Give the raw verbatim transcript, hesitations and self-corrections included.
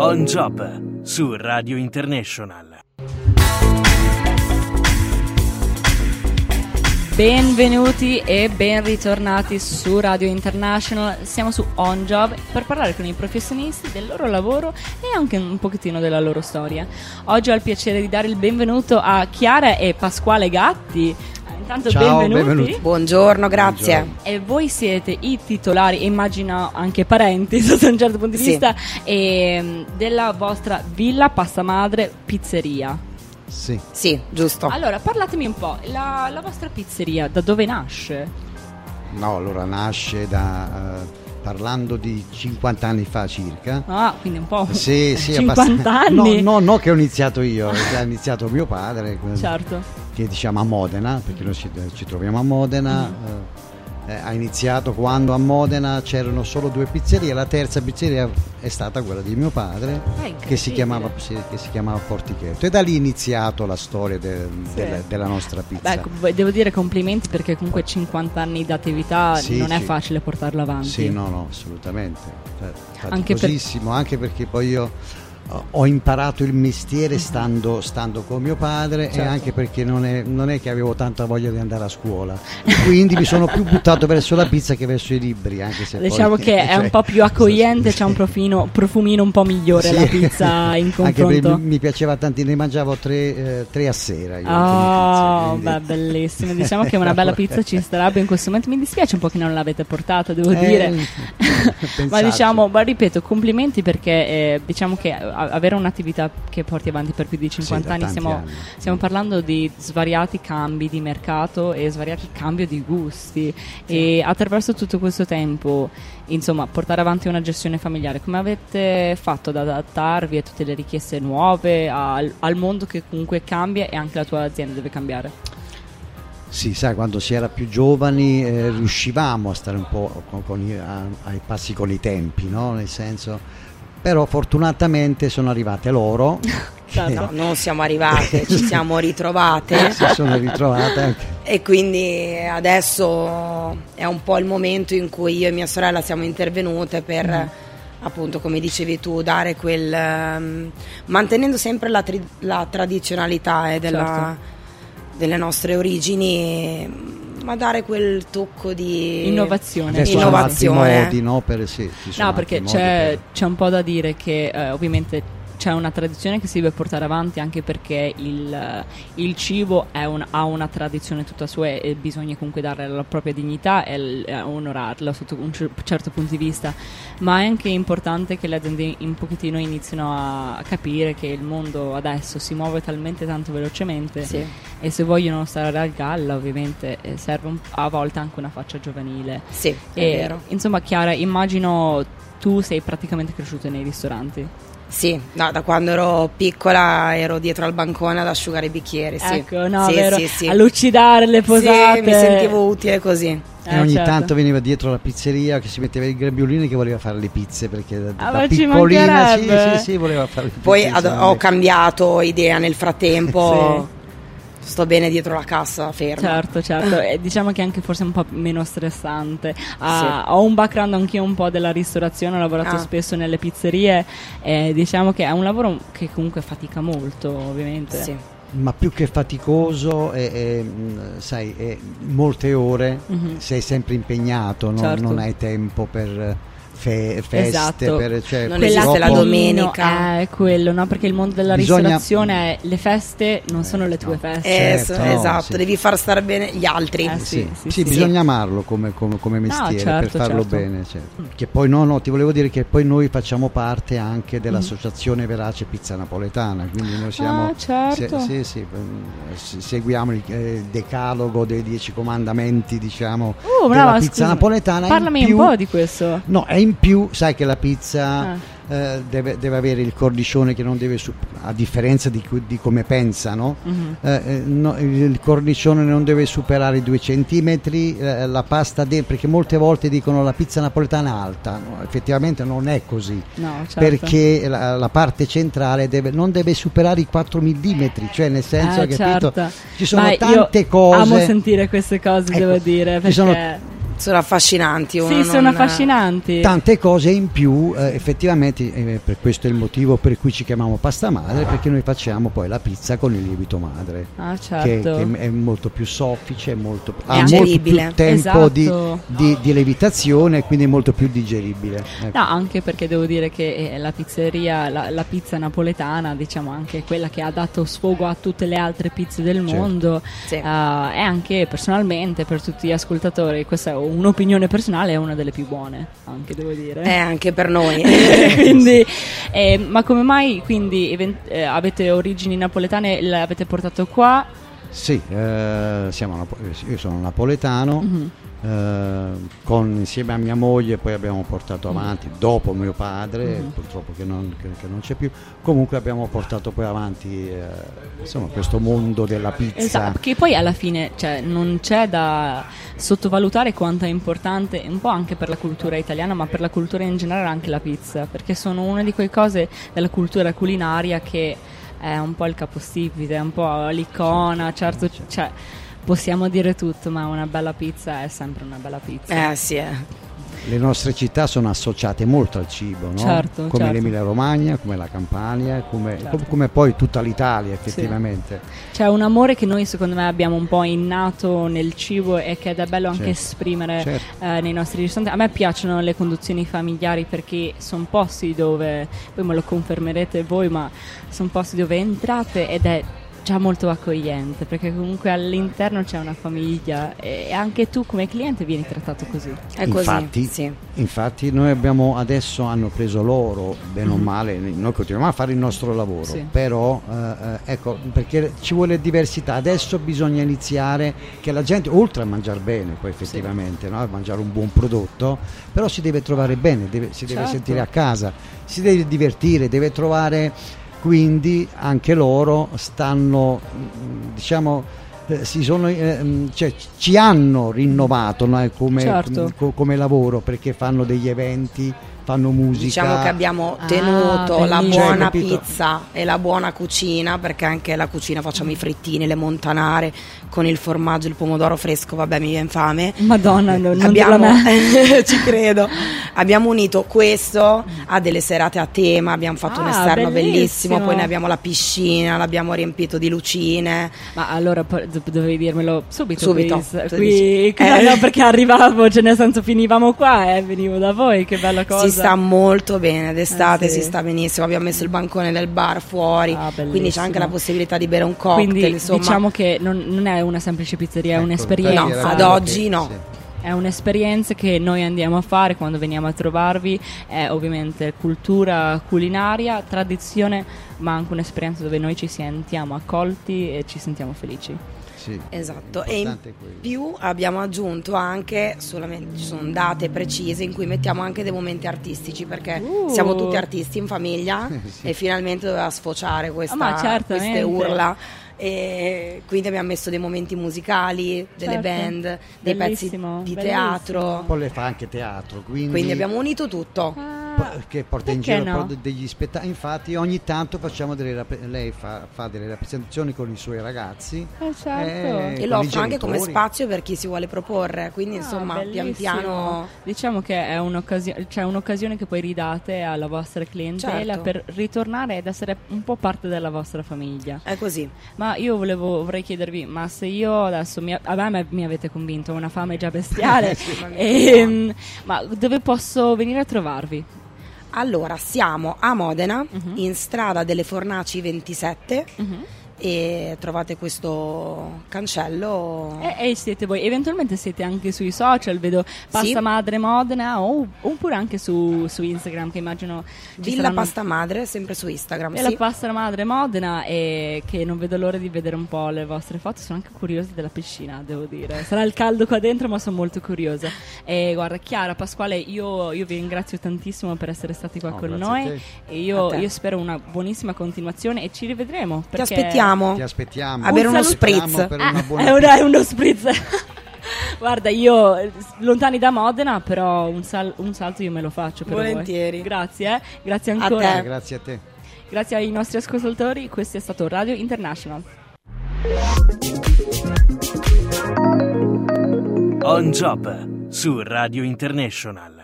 On Job su Radio International. Benvenuti e ben ritornati su Radio International. Siamo su On Job per parlare con i professionisti del loro lavoro e anche un pochettino della loro storia. Oggi ho il piacere di dare il benvenuto a Chiara e Pasquale Gatti. Intanto ciao, benvenuti. benvenuti. Buongiorno, grazie. Buongiorno. E voi siete i titolari, immagino anche parenti sotto un certo punto di sì. vista, e, della vostra Villa Pasta Madre Pizzeria. Sì. Sì, giusto. Allora, parlatemi un po', la, la vostra pizzeria da dove nasce? No, allora nasce da uh, parlando di cinquanta anni fa circa. Ah, quindi un po'. Sì, sì, cinquanta anni. No, no, no, che ho iniziato io, ha iniziato mio padre. Certo. Che diciamo a Modena, perché noi ci, ci troviamo a Modena. Mm. Uh, Eh, ha iniziato quando a Modena c'erano solo due pizzerie, la terza pizzeria è stata quella di mio padre, che si chiamava, che si chiamava Portichetto, e da lì è iniziato la storia de, sì. de, della nostra pizza. Beh, devo dire complimenti, perché comunque cinquanta anni di attività sì, non sì. è facile portarlo avanti. Sì, no, no, assolutamente. Anche, per... anche perché poi io ho imparato il mestiere stando, stando con mio padre, certo. E anche perché non è, non è che avevo tanta voglia di andare a scuola, quindi mi sono più buttato verso la pizza che verso i libri, anche se diciamo poi, che è cioè, un po' più accogliente, c'è un profino, profumino un po' migliore, sì. La pizza in confronto. Anche perché mi, mi piaceva tanti, ne mangiavo tre, eh, tre a sera io, oh, pizze, beh, bellissimo, diciamo che una bella pizza ci starebbe in questo momento. Mi dispiace un po' che non l'avete portata, devo eh, dire ma diciamo, ma ripeto, complimenti, perché eh, diciamo che avere un'attività che porti avanti per più di cinquanta sì, anni, stiamo, anni stiamo parlando di svariati cambi di mercato e svariati cambi di gusti, sì. E attraverso tutto questo tempo, insomma, portare avanti una gestione familiare, come avete fatto ad adattarvi a tutte le richieste nuove, al, al mondo che comunque cambia e anche la tua azienda deve cambiare? Sì, sai, quando si era più giovani eh, riuscivamo a stare un po' con, con i, a, ai passi con i tempi, no? Nel senso, però fortunatamente sono arrivate loro. Che... No, non siamo arrivate, ci siamo ritrovate. Si sono ritrovate anche. E quindi adesso è un po' il momento in cui io e mia sorella siamo intervenute per, mm. appunto, come dicevi tu, dare quel um, mantenendo sempre la, tri- la tradizionalità eh, della, certo. delle nostre origini, ma dare quel tocco di innovazione. Adesso innovazione. Modi, no, per, sì, no, perché c'è, per... c'è un po' da dire che eh, ovviamente c'è una tradizione che si deve portare avanti, anche perché il, il cibo è un, ha una tradizione tutta sua e bisogna comunque dare la propria dignità e, e onorarla sotto un certo punto di vista, ma è anche importante che le aziende un pochettino inizino a capire che il mondo adesso si muove talmente tanto velocemente, sì. E se vogliono stare al galla ovviamente serve un, a volte anche una faccia giovanile. Sì, è e, vero. Insomma, Chiara, immagino tu sei praticamente cresciuta nei ristoranti. Sì, no, da quando ero piccola ero dietro al bancone ad asciugare i bicchieri, sì. Ecco, no, sì, vero, sì, sì. a lucidare le posate. Sì, mi sentivo utile così. E eh, ogni certo. tanto veniva dietro la pizzeria che si metteva il grembiulino che voleva fare le pizze, perché da, ah, da piccolina sì, sì, sì, voleva fare le pizze. Poi ad, ho cambiato idea nel frattempo. Sì. Sto bene dietro la cassa, ferma. Certo, certo. E diciamo che anche forse un po' meno stressante. Ah, sì. Ho un background anch'io un po' della ristorazione, ho lavorato ah. spesso nelle pizzerie e diciamo che è un lavoro che comunque fatica molto, ovviamente. Sì. Ma più che faticoso è, è, sai, è molte ore, mm-hmm. sei sempre impegnato, no? Certo. Non hai tempo per Fe- feste, esatto. per, cioè, non esiste la domenica, è quello, no? Perché il mondo della Bisogna... ristorazione è le feste non sono le tue no. feste, eh, certo, esatto, sì. Devi far stare bene gli altri. Eh, sì, sì, sì, sì, sì, sì. bisogna amarlo come, come, come mestiere, no, certo, per farlo certo. bene, certo. Che poi no, no, ti volevo dire che poi noi facciamo parte anche dell'associazione mm. Verace Pizza Napoletana, quindi noi siamo ah, certo. se, sì, sì, seguiamo il eh, decalogo dei dieci comandamenti, diciamo, uh, della brava, pizza scusa, napoletana. parlami più, un po' di questo. No, è in più, sai che la pizza ah. eh, deve, deve avere il cornicione che non deve, a differenza di, di come pensano, mm-hmm. eh, no, il cornicione non deve superare i due centimetri, eh, la pasta dentro, perché molte volte dicono la pizza napoletana è alta, no, effettivamente non è così, no, certo. perché la, la parte centrale deve, non deve superare i quattro millimetri, cioè nel senso eh, che capito, certo. ci sono Ma tante io cose, amo sentire queste cose, ecco, devo dire, perché ci sono sono affascinanti. Sì, sono non... affascinanti. Tante cose in più, eh, effettivamente, eh, per questo è il motivo per cui ci chiamiamo pasta madre, perché noi facciamo poi la pizza con il lievito madre. Ah, certo. Che, che è molto più soffice, molto, ha molto più tempo esatto. di, di, di lievitazione, quindi molto più digeribile. Ecco. No, anche perché devo dire che la pizzeria, la, la pizza napoletana, diciamo anche quella che ha dato sfogo a tutte le altre pizze del certo. mondo, sì. uh, è anche personalmente per tutti gli ascoltatori, questa è un'opinione personale, è una delle più buone, anche devo dire. È anche per noi. quindi, eh, ma come mai quindi event- eh, avete origini napoletane, le avete portato qua? Sì, eh, siamo napo- io sono napoletano. Mm-hmm. Eh, con, insieme a mia moglie poi abbiamo portato avanti, dopo mio padre, mm-hmm. purtroppo che non, che, che non c'è più, comunque abbiamo portato poi avanti eh, insomma questo mondo della pizza. Esatto, che poi alla fine, cioè, non c'è da sottovalutare quanto è importante un po' anche per la cultura italiana, ma per la cultura in generale anche la pizza, perché sono una di quelle cose della cultura culinaria che è un po' il capostipite, è un po' l'icona, certo, cioè possiamo dire tutto, ma una bella pizza è sempre una bella pizza. Eh sì, eh. Le nostre città sono associate molto al cibo, no? Certo, come certo. l'Emilia Romagna, come la Campania, come, certo. come poi tutta l'Italia effettivamente. Sì. C'è un amore che noi secondo me abbiamo un po' innato nel cibo e che è bello anche certo. esprimere certo. eh, nei nostri ristoranti. A me piacciono le conduzioni familiari perché sono posti dove, poi me lo confermerete voi, ma sono posti dove entrate ed è già molto accogliente, perché comunque all'interno c'è una famiglia e anche tu come cliente vieni trattato così. È così, infatti, sì. infatti noi abbiamo adesso hanno preso loro, bene o male, noi continuiamo a fare il nostro lavoro, sì. però eh, ecco, perché ci vuole diversità, adesso bisogna iniziare che la gente, oltre a mangiare bene poi effettivamente, sì. no? a mangiare un buon prodotto, però si deve trovare bene, deve, si deve certo. sentire a casa, si deve divertire, deve trovare. Quindi anche loro stanno, diciamo, eh, si sono, eh, cioè, ci hanno rinnovato no, come, certo. com, come lavoro, perché fanno degli eventi, fanno musica. Diciamo che abbiamo tenuto ah, la bellissimo. buona Cioè, pizza e la buona cucina, perché anche la cucina facciamo i frittini, le montanare con il formaggio, il pomodoro fresco, vabbè mi viene fame. Madonna, non, non abbiamo, dirlo a me. ci credo. Abbiamo unito questo a delle serate a tema, abbiamo fatto ah, un esterno bellissimo. bellissimo, poi ne abbiamo la piscina, l'abbiamo riempito di lucine. Ma allora dovevi dirmelo subito. Subito. Qui, qui eh. no, perché arrivavo, cioè nel senso finivamo qua e eh, venivo da voi, che bella cosa. Si sta molto bene, d'estate eh, sì. si sta benissimo, abbiamo messo il bancone del bar fuori, ah, quindi c'è anche la possibilità di bere un cocktail. Quindi insomma. Diciamo che non, non è una semplice pizzeria, ecco, è un'esperienza. No, ad oggi che, no. Sì. È un'esperienza che noi andiamo a fare quando veniamo a trovarvi, è ovviamente cultura culinaria, tradizione, ma anche un'esperienza dove noi ci sentiamo accolti e ci sentiamo felici. Sì, esatto, e in più abbiamo aggiunto anche, solamente ci sono date precise in cui mettiamo anche dei momenti artistici, perché uh. siamo tutti artisti in famiglia sì. e finalmente doveva sfociare questa, oh, queste urla. E quindi abbiamo messo dei momenti musicali, delle certo. band, dei bellissimo, pezzi di bellissimo. teatro. Poi le fa anche teatro, quindi, quindi abbiamo unito tutto. Ah, che porta in giro no? degli spettacoli. Infatti ogni tanto facciamo delle rap- lei fa, fa delle rappresentazioni con i suoi ragazzi eh, certo. e, e lo offro anche come spazio per chi si vuole proporre, quindi ah, insomma bellissimo. pian piano diciamo che è un'occasione, cioè un'occasione che poi ridate alla vostra clientela certo. per ritornare ed essere un po' parte della vostra famiglia. È così. Ma io volevo vorrei chiedervi, ma se io adesso mi, a me mi avete convinto, ho una fame già bestiale sì, e, ma dove posso venire a trovarvi? Allora, siamo a Modena, uh-huh. in strada delle Fornaci ventisette uh-huh. e trovate questo cancello. E, e siete voi, eventualmente siete anche sui social, vedo Pasta sì. Madre Modena o, oppure anche su, su Instagram, che immagino ci Villa saranno... Pasta Madre, sempre su Instagram. E sì. la Pasta Madre Modena, e che non vedo l'ora di vedere un po' le vostre foto. Sono anche curiosa della piscina, devo dire. Sarà il caldo qua dentro, ma sono molto curiosa. E guarda, Chiara, Pasquale, io, io vi ringrazio tantissimo per essere stati qua oh, con noi e io, io spero una buonissima continuazione e ci rivedremo. Ti aspettiamo. Ti aspettiamo. A bere uno spritz. Per ah, una buona è, una, è uno spritz. Guarda, io lontani da Modena, però un, sal- un salto io me lo faccio per volentieri. Voi. Grazie, eh. Grazie ancora. A te. Grazie a te. Grazie ai nostri ascoltatori. Questo è stato Radio International. On Job su Radio International.